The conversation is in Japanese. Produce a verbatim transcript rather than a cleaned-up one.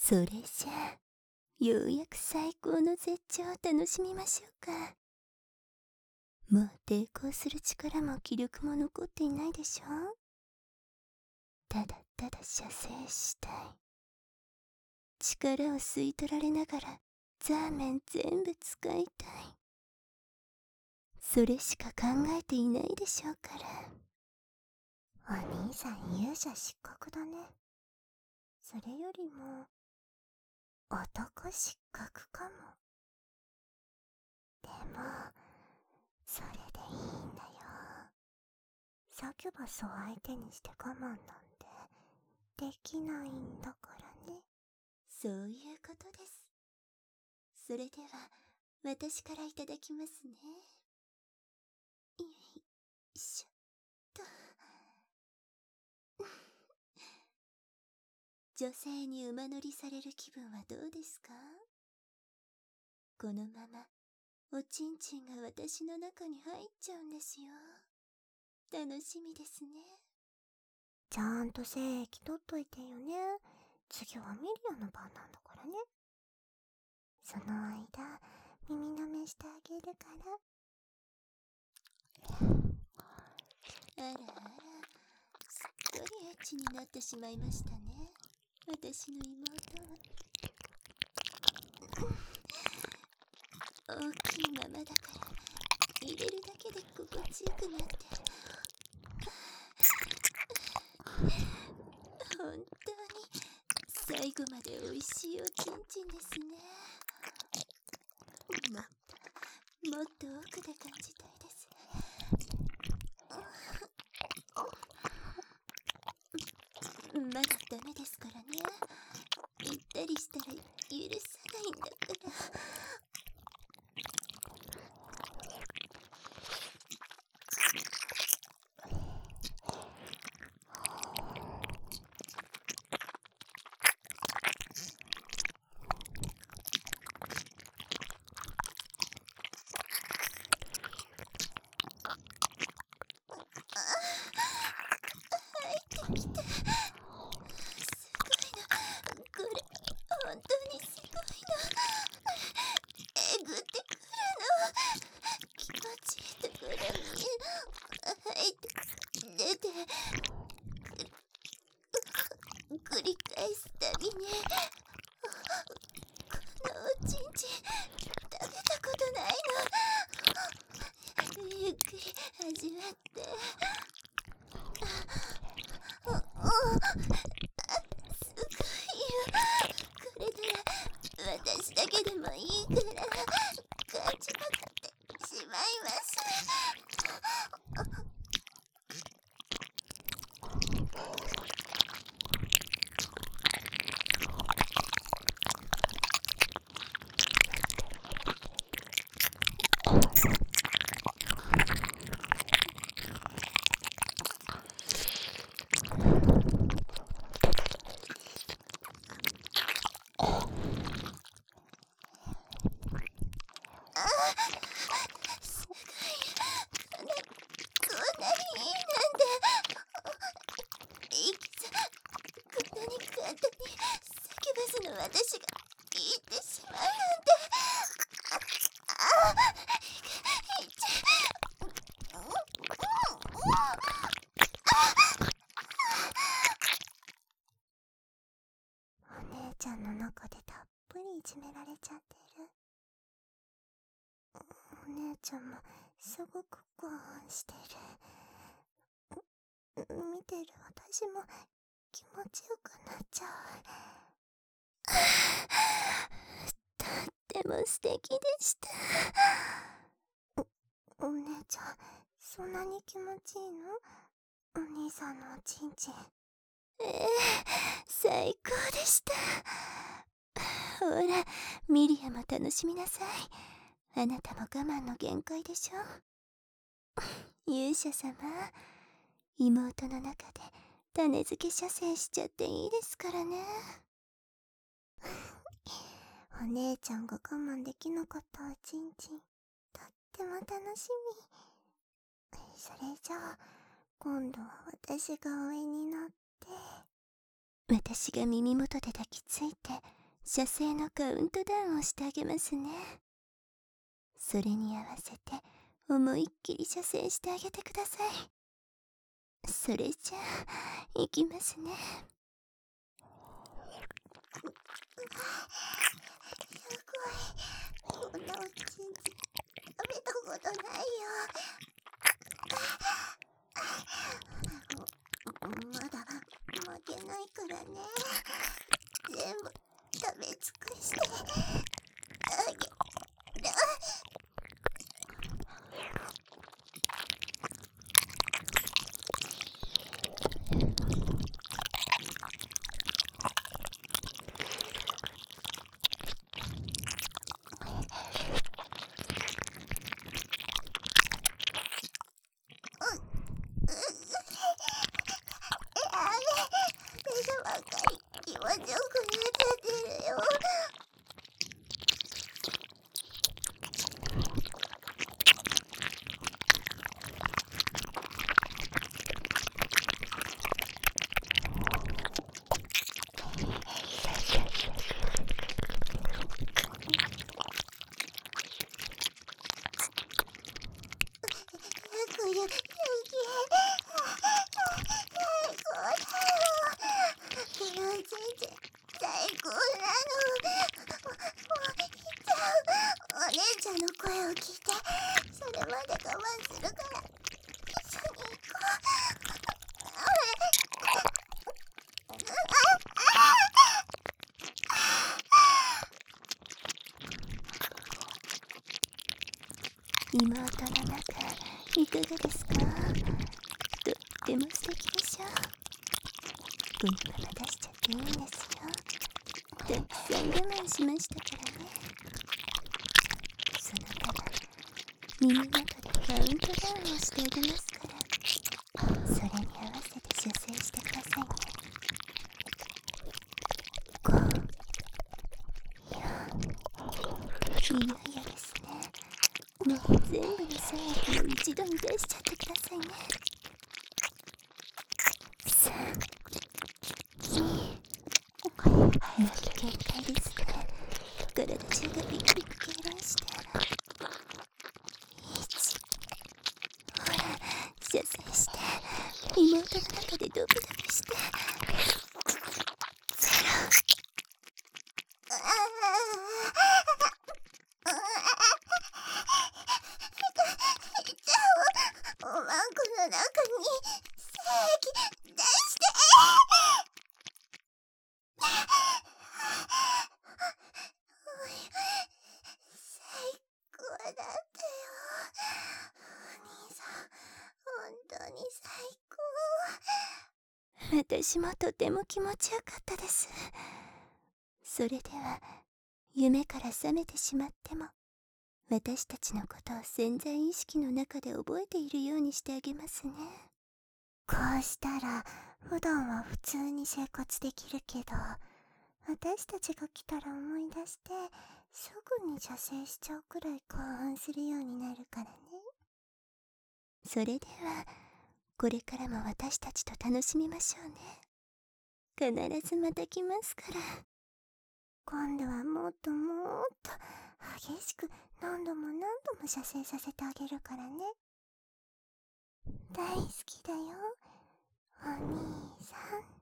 それじゃあ、ようやく最高の絶頂を楽しみましょうか。もう抵抗する力も気力も残っていないでしょ。ただただ射精したい。力を吸い取られながらザーメン全部使いたい。それしか考えていないでしょうから。 お兄さん勇者失格だね。それよりも男失格かも。でもそれでいいんだよ。サキュバスを相手にして我慢なんてできないんだからね。 そういうことです。それでは私からいただきますね。よいしょっと。女性に馬乗りされる気分はどうですか？このままおちんちんが私の中に入っちゃうんですよ。楽しみですね。 ちゃんと精液取っといてよね。次はミリアの番なんだからね。その間耳舐めしてあげるから。 あらあら、すっかりエッチになってしまいましたね、私の妹は。大きいままだから入れるだけで心地よくなって、本当に最後まで美味しいおちんちんですね。もっともっと奥で感じたいです。まだダメですからね。行ったりしたら許さないんだから。繰り返すたびに、このおちんちん食べたことないの。ゆっくり味わって。ああすごいよ。これなら私だけでもいいから感じまくってしまいます。私が言ってしまうなんて。ああいっちゃお姉ちゃんの中でたっぷりいじめられちゃってる。お姉ちゃんもすごく興奮してる。見てる私も気持ちよくなっちゃう。 とっても素敵でした。 お、お姉ちゃんそんなに気持ちいいの？お兄さんのおちんちん。 ええ、最高でした。ほらミリアも楽しみなさい。あなたも我慢の限界でしょ。勇者様、妹の中で種付け射精しちゃっていいですからね。 お姉ちゃんが我慢できなかったおちんちん、とっても楽しみ。それじゃあ今度は私が上になって。 私が耳元で抱きついて射精のカウントダウンをしてあげますね。それに合わせて思いっきり射精してあげてください。それじゃあいきますね。 すごい。こんなおちんちん食べたことないよ。まだ負けないからね。全部食べ尽くしてあげる。気持ちよくなっちゃってるよ。これ、すげえ。最高だよ。昨日ちんちん最高なの。もういっちゃう。お姉ちゃんの声を聞いて、それまで我慢するから一緒に行こう。 妹の中いかがですか？とっても素敵でしょ。このまま出しちゃっていいんですよ。たくさん我慢しましたからね。そのため耳元でカウントダウンをしてあげますから、それに合わせて射精してくださいね。ご、よん、いよいよですね。もう全部の精液を一度に出しちゃってくださいね。さん、に、もう限界ですね。体中がビクビク痙攣して。いち、ほら、射精して妹の中でドキドキして。ゼロ。 おまんこの中に精液出して。最高だったよ。お兄さん、本当に最高。 私もとても気持ちよかったです。それでは夢から覚めてしまっても私たちのことを潜在意識の中で覚えているようにしてあげますね。 こうしたら普段は普通に生活できるけど、私たちが来たら思い出してすぐに射精しちゃうくらい興奮するようになるからね。 それではこれからも私たちと楽しみましょうね。必ずまた来ますから。 今度はもっともっと激しく何度も何度も射精させてあげるからね。大好きだよ、お兄さん。